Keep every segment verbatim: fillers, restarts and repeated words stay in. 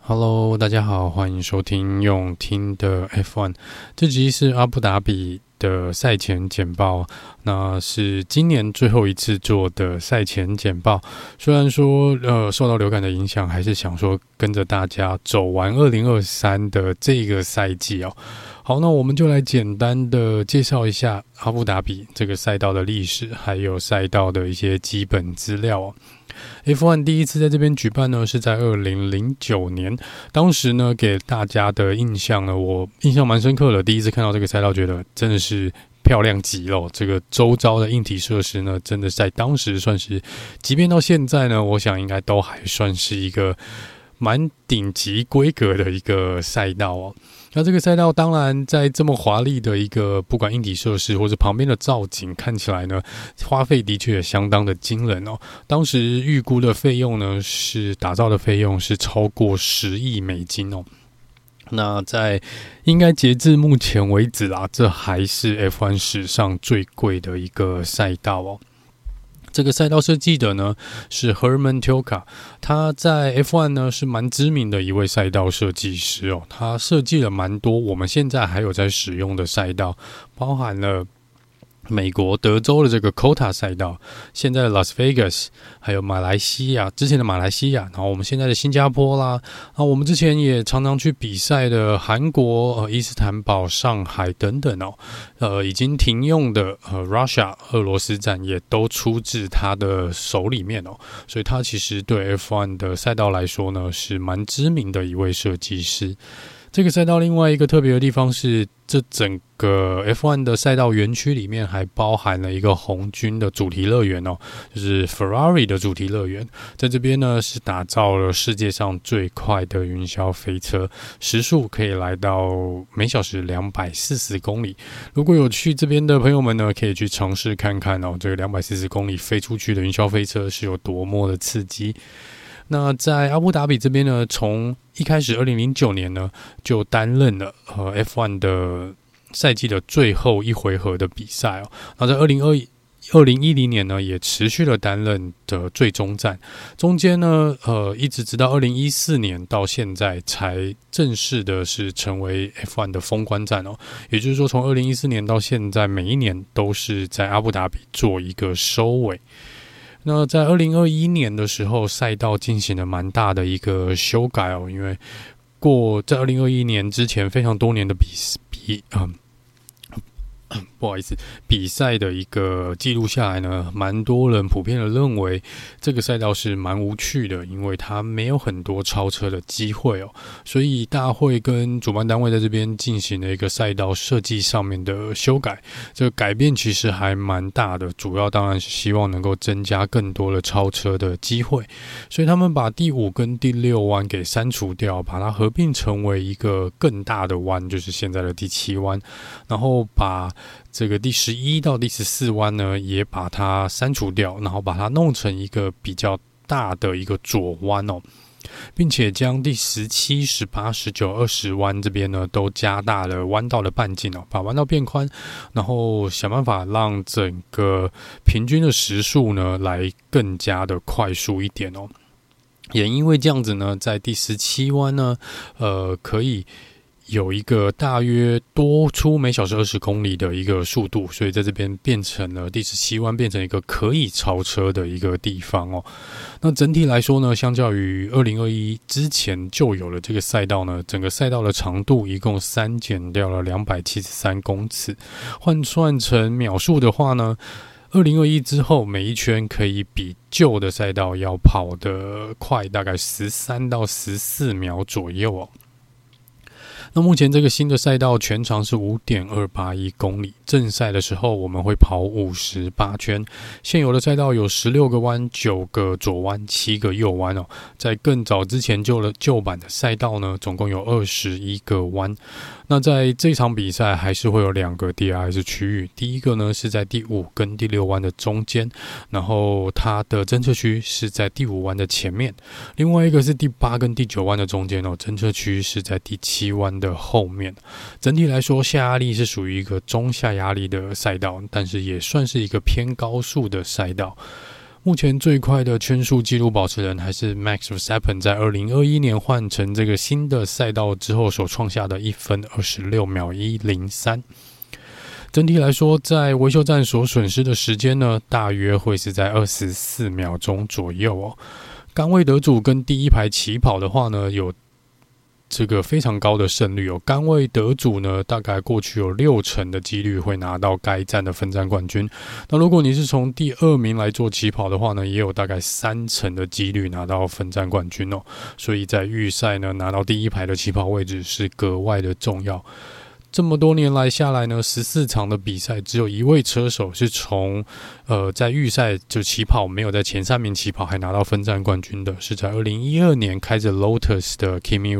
Hello， 大家好，欢迎收听用听的 F 一。这集是阿布达比的赛前简报，那是今年最后一次做的赛前简报。虽然说呃受到流感的影响，还是想说跟着大家走完二零二三的这个赛季哦。好，那我们就来简单的介绍一下阿布达比这个赛道的历史，还有赛道的一些基本资料哦。F 一 第一次在这边举办呢，是在二零零九年。当时呢，给大家的印象呢，我印象蛮深刻的。第一次看到这个赛道，觉得真的是漂亮极了。这个周遭的硬体设施呢，真的在当时算是，即便到现在呢，我想应该都还算是一个蛮顶级规格的一个赛道哦。那这个赛道当然在这么华丽的一个不管硬体设施或者旁边的造景看起来呢，花费的确也相当的惊人哦。当时预估的费用呢，是打造的费用是超过十亿美金哦。那在应该截至目前为止啦，这还是 F 一 史上最贵的一个赛道哦。这个赛道设计的呢是 Herman Tilke， 他在 F 一 呢是蛮知名的一位赛道设计师哦。他设计了蛮多我们现在还有在使用的赛道，包含了美国德州的这个 Cota 赛道，现在的 Las Vegas， 还有马来西亚之前的马来西亚，然后我们现在的新加坡啦，啊，我们之前也常常去比赛的韩国、呃、伊斯坦堡、上海等等哦，呃，已经停用的呃 Russia 俄罗斯站也都出自他的手里面哦，所以他其实对 F 一 的赛道来说呢，是蛮知名的一位设计师。这个赛道另外一个特别的地方是，这整个 F 一 的赛道园区里面还包含了一个红军的主题乐园哦，就是 Ferrari 的主题乐园。在这边呢，是打造了世界上最快的云霄飞车，时速可以来到每小时两百四十公里。如果有去这边的朋友们呢，可以去尝试看看哦，这个两百四十公里飞出去的云霄飞车是有多么的刺激。那在阿布达比这边呢，从一开始二零零九年呢，就担任了呃 F 一 的赛季的最后一回合的比赛哦。那在二零二零一零年呢，也持续了担任的最终战。中间呢，呃，一直直到二零一四年到现在，才正式的是成为 F 一 的封关战哦。也就是说，从二零一四年到现在，每一年都是在阿布达比做一个收尾。那在二零二一年的时候，赛道进行了蛮大的一个修改哦，因为过在二零二一年之前非常多年的比比嗯。不好意思，比赛的一个记录下来呢，蛮多人普遍的认为这个赛道是蛮无趣的，因为它没有很多超车的机会哦，所以大会跟主办单位在这边进行了一个赛道设计上面的修改。这个改变其实还蛮大的，主要当然是希望能够增加更多的超车的机会，所以他们把第五跟第六弯给删除掉，把它合并成为一个更大的弯，就是现在的第七弯，然后把这个第十一到第十四弯呢，也把它删除掉，然后把它弄成一个比较大的一个左弯哦，并且将第十七、十八、十九、二十弯这边呢，都加大了弯道的半径哦，把弯道变宽，然后想办法让整个平均的时速呢，来更加的快速一点哦。也因为这样子呢，在第十七弯呢，呃，可以有一个大约多出每小时二十公里的一个速度，所以在这边变成了第十七弯变成一个可以超车的一个地方哦。那整体来说呢，相较于二零二一之前就有了这个赛道呢，整个赛道的长度一共删减掉了两百七十三公尺，换算成秒数的话呢，二零二一之后每一圈可以比旧的赛道要跑得快，大概十三到十四秒左右哦。那目前这个新的赛道全长是 五点二八一公里，正赛的时候我们会跑五十八圈，现有的赛道有十六个弯、九个左弯、七个右弯哦。在更早之前旧的旧版的赛道呢，总共有二十一个弯。那在这场比赛还是会有两个 D R S 区域，第一个呢是在第五跟第六弯的中间，然后它的侦测区是在第五弯的前面，另外一个是第八跟第九弯的中间哦，侦测区是在第七弯的后面。整体来说，下压力是属于一个中下压力的赛道，但是也算是一个偏高速的赛道。 目前最快的圈速纪录保持人还是 Max Verstappen， 在二零二一年换成这个新的赛道之后所创下的一分二十六秒一零三。整体来说，在维修站所损失的时间呢，大约会是在二十四秒钟左右哦。杆位得主跟第一排起跑的话呢，有这个非常高的胜率哦。杆位得主呢，大概过去有六成的几率会拿到该站的分站冠军。那如果你是从第二名来做起跑的话呢，也有大概三成的几率拿到分站冠军哦。所以在预赛呢，拿到第一排的起跑位置是格外的重要。这么多年来下来呢，十四场的比赛，只有一位车手是从呃在预赛就起跑没有在前三名起跑还拿到分站冠军的，是在二零一二年开着 Lotus 的 Kimi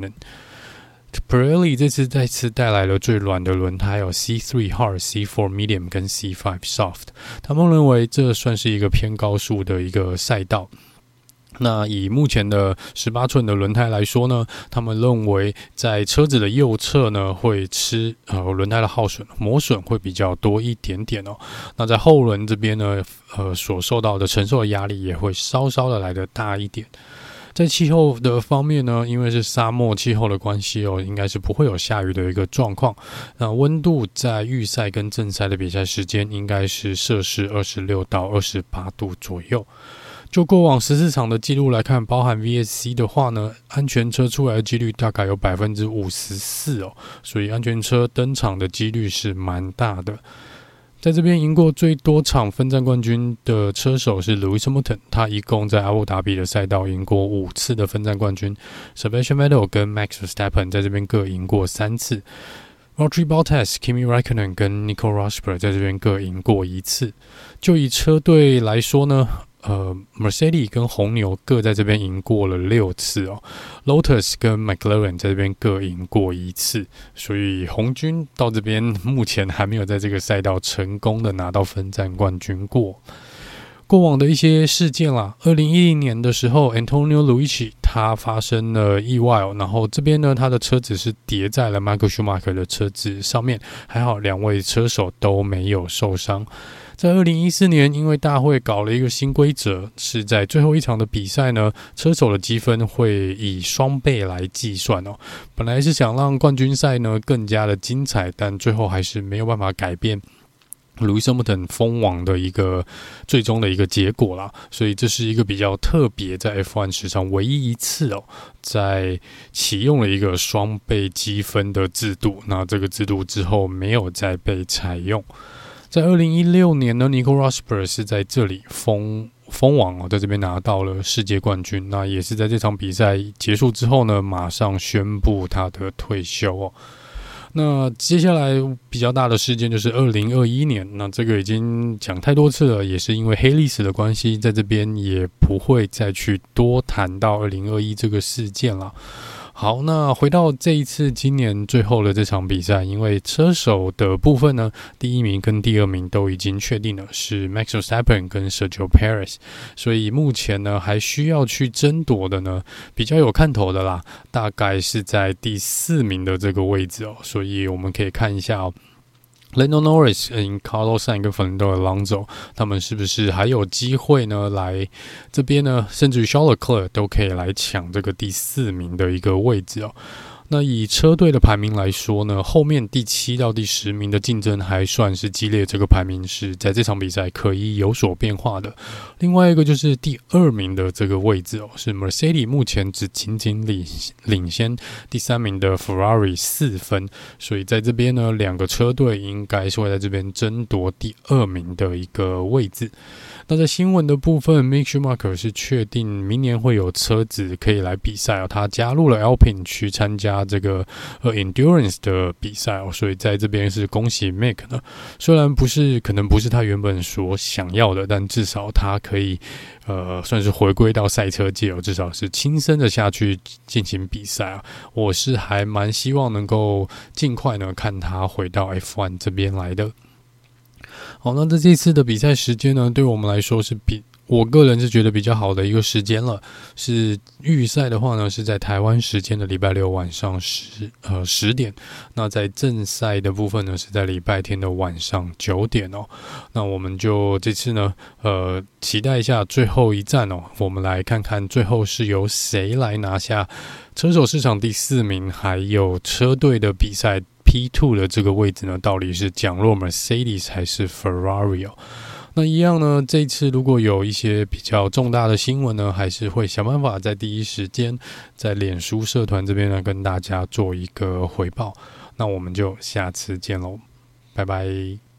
Räikkönen。Pirelli 这次再次带来了最软的轮胎有 C 三 Hard、C 四 Medium 跟 C 五 Soft， 他们认为这算是一个偏高速的一个赛道。那以目前的十八寸的轮胎来说呢，他们认为在车子的右侧呢会吃呃轮胎的耗损磨损会比较多一点点哦。那在后轮这边呢，呃所受到的承受的压力也会稍稍的来得大一点。在气候的方面呢，因为是沙漠气候的关系哦，应该是不会有下雨的一个状况。那温度在预赛跟正赛的比赛时间应该是摄氏二十六到二十八度左右。就过往十四场的记录来看，包含 V S C 的话呢，安全车出来的几率大概有 百分之五十四 哦，所以安全车登场的几率是蛮大的。在这边赢过最多场分站冠军的车手是 Lewis Hamilton， 他一共在阿布达比的赛道赢过五次的分站冠军。Sebastian Vettel 跟 Max Verstappen 在这边各赢过三次。Valtteri Bottas、Kimi Räikkönen 跟 Nico Rosberg 在这边各赢过一次。就以车队来说呢，呃 Mercedes 跟红牛各在这边赢过了六次哦 ，Lotus 跟 McLaren 在这边各赢过一次，所以红军到这边目前还没有在这个赛道成功的拿到分站冠军过。过往的一些事件啦，二零一零年的时候 Antonio Luigi 他发生了意外哦，然后这边呢他的车子是叠在了 Michael Schumacher 的车子上面，还好两位车手都没有受伤。在二零一四年，因为大会搞了一个新规则，是在最后一场的比赛呢，车手的积分会以双倍来计算哦。本来是想让冠军赛呢更加的精彩，但最后还是没有办法改变Lewis Hamilton 封王的一个最终的一个结果啦，所以这是一个比较特别，在 F 一 史上唯一一次哦，在启用了一个双倍积分的制度。那这个制度之后没有再被采用。在二零一六年呢 ，Nico Rosberg 是在这里封封王哦，在这边拿到了世界冠军。那也是在这场比赛结束之后呢，马上宣布他的退休哦。那接下来比较大的事件就是二零二一年，那这个已经讲太多次了，也是因为黑历史的关系，在这边也不会再去多谈到二零二一这个事件了。好，那回到这一次今年最后的这场比赛，因为车手的部分呢，第一名跟第二名都已经确定了是 Max Verstappen 跟 Sergio Perez， 所以目前呢还需要去争夺的呢，比较有看头的啦，大概是在第四名的这个位置哦，所以我们可以看一下哦。Lando Norris、Carlos Sainz 跟 Fernando Alonso 他们是不是还有机会呢？来这边呢，甚至于 Charles Leclerc 都可以来抢这个第四名的一个位置哦。那以车队的排名来说呢，后面第七到第十名的竞争还算是激烈，这个排名是在这场比赛可以有所变化的。另外一个就是第二名的这个位置哦，是 Mercedes 目前只仅仅领领先第三名的 Ferrari 四分，所以在这边呢，两个车队应该是会在这边争夺第二名的一个位置。那在新闻的部分 Mick Schumacher 是确定明年会有车子可以来比赛哦，他加入了 Alpine 去参加这个呃 Endurance 的比赛哦，所以在这边是恭喜 Mick 呢。虽然不是可能不是他原本所想要的，但至少他可以呃算是回归到赛车界哦，至少是亲身的下去进行比赛啊。我是还蛮希望能够尽快呢看他回到 F 一 这边来的。好，那在这次的比赛时间呢，对我们来说是比我个人是觉得比较好的一个时间了。是预赛的话呢，是在台湾时间的礼拜六晚上十呃十点。那在正赛的部分呢，是在礼拜天的晚上九点哦。那我们就这次呢，呃，期待一下最后一站哦。我们来看看最后是由谁来拿下车手市场第四名，还有车队的比赛 P 二 的这个位置呢，到底是降落 Mercedes 还是 Ferrari 哦？那一样呢，这一次如果有一些比较重大的新闻呢，还是会想办法在第一时间在脸书社团这边呢跟大家做一个回报。那我们就下次见喽，拜拜。